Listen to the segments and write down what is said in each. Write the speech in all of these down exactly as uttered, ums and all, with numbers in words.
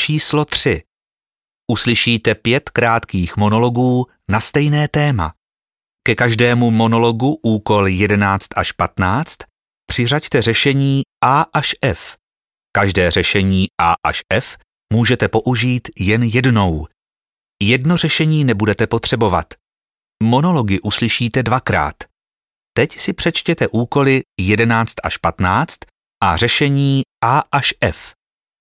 číslo tři. Uslyšíte pět krátkých monologů na stejné téma. Ke každému monologu úkol jedenáct až patnáct přiřaďte řešení A až F. Každé řešení A až F můžete použít jen jednou. Jedno řešení nebudete potřebovat. Monology uslyšíte dvakrát. Teď si přečtěte úkoly jedenáct až patnáct a řešení A až F.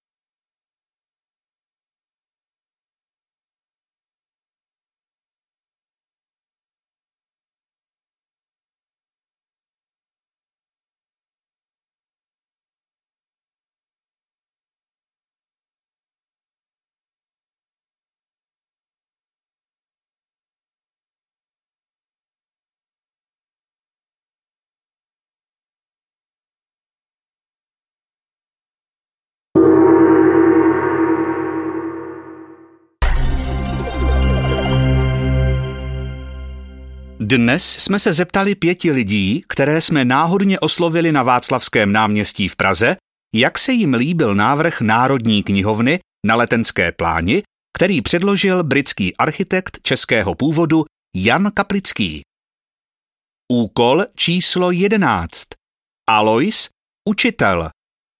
Dnes jsme se zeptali pěti lidí, které jsme náhodně oslovili na Václavském náměstí v Praze, jak se jim líbil návrh Národní knihovny na Letenské pláni, který předložil britský architekt českého původu Jan Kaplický. Úkol číslo jedenáct. Alois, učitel.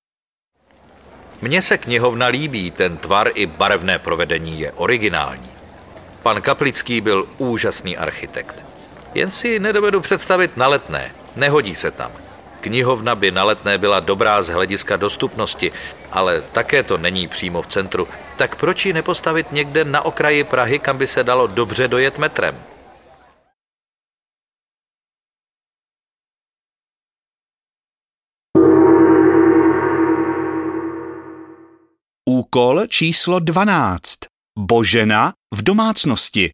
Mně se knihovna líbí, ten tvar i barevné provedení je originální. Pan Kaplický byl úžasný architekt. Jen si nedovedu představit na Letné. Nehodí se tam. Knihovna by na Letné byla dobrá z hlediska dostupnosti, ale také to není přímo v centru. Tak proč ji nepostavit někde na okraji Prahy, kam by se dalo dobře dojet metrem? Úkol číslo dvanáct. Božena v domácnosti.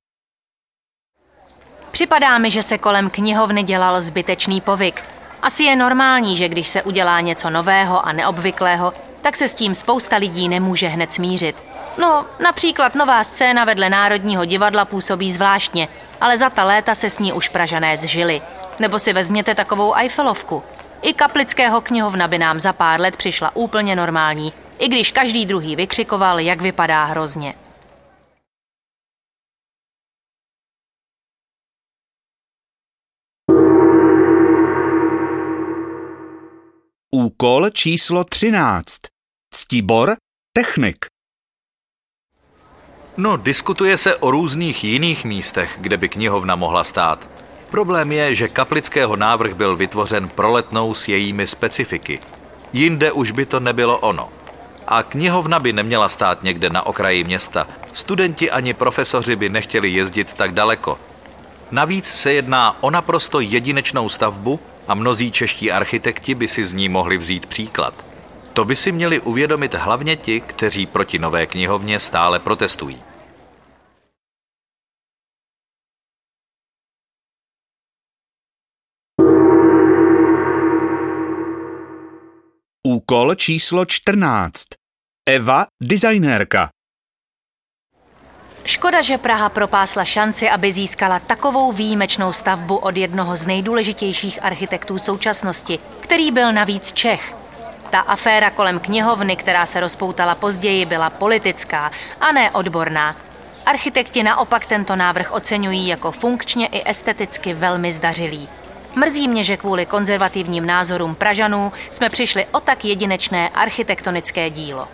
Připadá mi, že se kolem knihovny dělal zbytečný povyk. Asi je normální, že když se udělá něco nového a neobvyklého, tak se s tím spousta lidí nemůže hned smířit. No, například nová scéna vedle Národního divadla působí zvláštně, ale za ta léta se s ní už Pražané zžili. Nebo si vezměte takovou Eiffelovku. I Kaplického knihovna by nám za pár let přišla úplně normální, i když každý druhý vykřikoval, jak vypadá hrozně. Úkol číslo třináct. Ctibor, technik. No, diskutuje se o různých jiných místech, kde by knihovna mohla stát. Problém je, že Kaplického návrh byl vytvořen pro Letnou s jejími specifiky. Jinde už by to nebylo ono. A knihovna by neměla stát někde na okraji města. Studenti ani profesoři by nechtěli jezdit tak daleko. Navíc se jedná o naprosto jedinečnou stavbu a mnozí čeští architekti by si z ní mohli vzít příklad. To by si měli uvědomit hlavně ti, kteří proti nové knihovně stále protestují. Úkol číslo čtrnáct. Eva, designérka. Škoda, že Praha propásla šanci, aby získala takovou výjimečnou stavbu od jednoho z nejdůležitějších architektů současnosti, který byl navíc Čech. Ta aféra kolem knihovny, která se rozpoutala později, byla politická a ne odborná. Architekti naopak tento návrh oceňují jako funkčně i esteticky velmi zdařilý. Mrzí mě, že kvůli konzervativním názorům Pražanů jsme přišli o tak jedinečné architektonické dílo.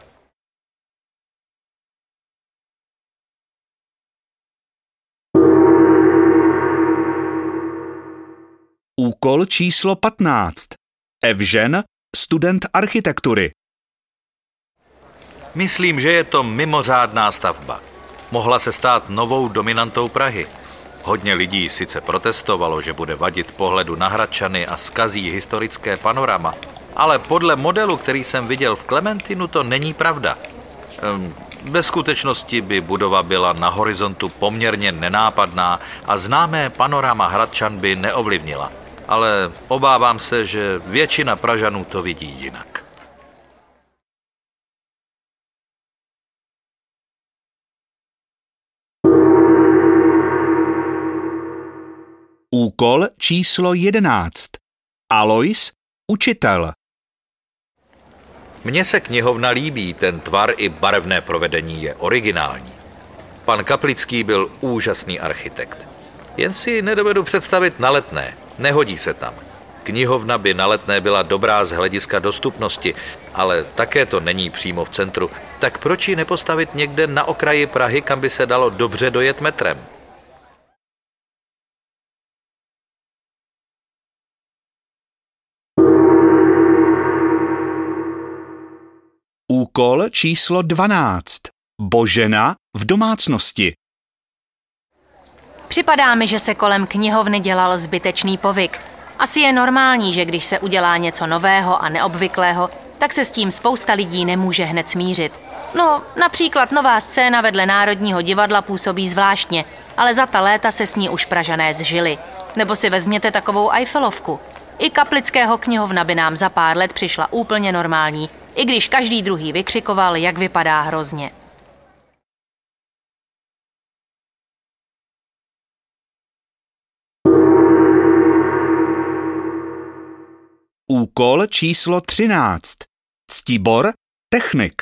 Úkol číslo patnáct. Evžen, student architektury. Myslím, že je to mimořádná stavba. Mohla se stát novou dominantou Prahy. Hodně lidí sice protestovalo, že bude vadit pohledu na Hradčany a zkazí historické panorama, ale podle modelu, který jsem viděl v Klementinu, to není pravda. Ve skutečnosti by budova byla na horizontu poměrně nenápadná a známé panorama Hradčan by neovlivnila. Ale obávám se, že většina Pražanů to vidí jinak. Úkol číslo jedenáct. Alois, učitel. Mně se knihovna líbí, ten tvar i barevné provedení je originální. Pan Kaplický byl úžasný architekt. Jen si nedovedu představit na Letné, nehodí se tam. Knihovna by na Letné byla dobrá z hlediska dostupnosti, ale také to není přímo v centru. Tak proč ji nepostavit někde na okraji Prahy, kam by se dalo dobře dojet metrem? Úkol číslo dvanáct. Božena v domácnosti. Připadá mi, že se kolem knihovny dělal zbytečný povyk. Asi je normální, že když se udělá něco nového a neobvyklého, tak se s tím spousta lidí nemůže hned smířit. No, například nová scéna vedle Národního divadla působí zvláštně, ale za ta léta se s ní už Pražané zžili. Nebo si vezměte takovou Eiffelovku. I Kaplického knihovna by nám za pár let přišla úplně normální, i když každý druhý vykřikoval, jak vypadá hrozně. Úkol číslo třináct. Ctibor, technik.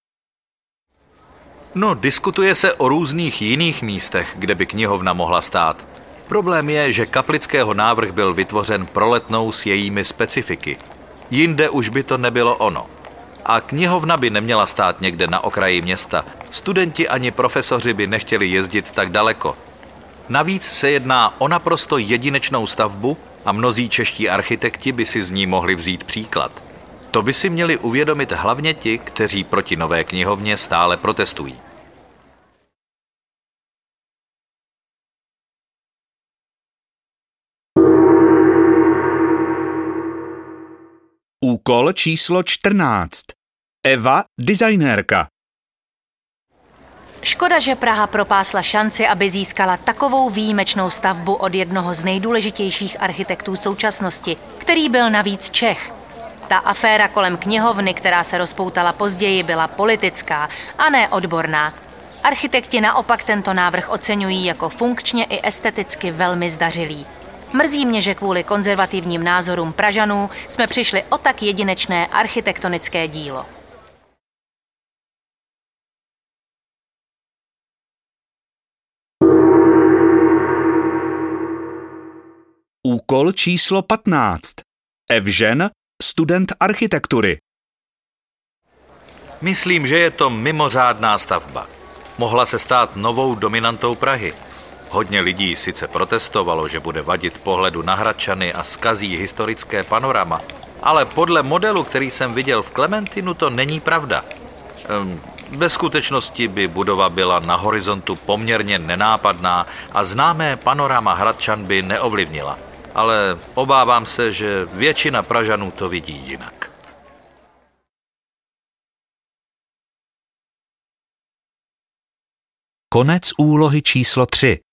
No, diskutuje se o různých jiných místech, kde by knihovna mohla stát. Problém je, že Kaplického návrh byl vytvořen pro Letnou s jejími specifiky. Jinde už by to nebylo ono. A knihovna by neměla stát někde na okraji města. Studenti ani profesoři by nechtěli jezdit tak daleko. Navíc se jedná o naprosto jedinečnou stavbu a mnozí čeští architekti by si z ní mohli vzít příklad. To by si měli uvědomit hlavně ti, kteří proti nové knihovně stále protestují. Úkol číslo čtrnáct. Eva, designérka. Škoda, že Praha propásla šanci, aby získala takovou výjimečnou stavbu od jednoho z nejdůležitějších architektů současnosti, který byl navíc Čech. Ta aféra kolem knihovny, která se rozpoutala později, byla politická a ne odborná. Architekti naopak tento návrh oceňují jako funkčně i esteticky velmi zdařilý. Mrzí mě, že kvůli konzervativním názorům Pražanů jsme přišli o tak jedinečné architektonické dílo. Úkol číslo patnáct. Evžen, student architektury. Myslím, že je to mimořádná stavba. Mohla se stát novou dominantou Prahy. Hodně lidí sice protestovalo, že bude vadit pohledu na Hradčany a zkazí historické panorama, ale podle modelu, který jsem viděl v Klementinu, to není pravda. Ve skutečnosti by budova byla na horizontu poměrně nenápadná a známé panorama Hradčan by neovlivnila. Ale obávám se, že většina Pražanů to vidí jinak. Konec úlohy číslo tři.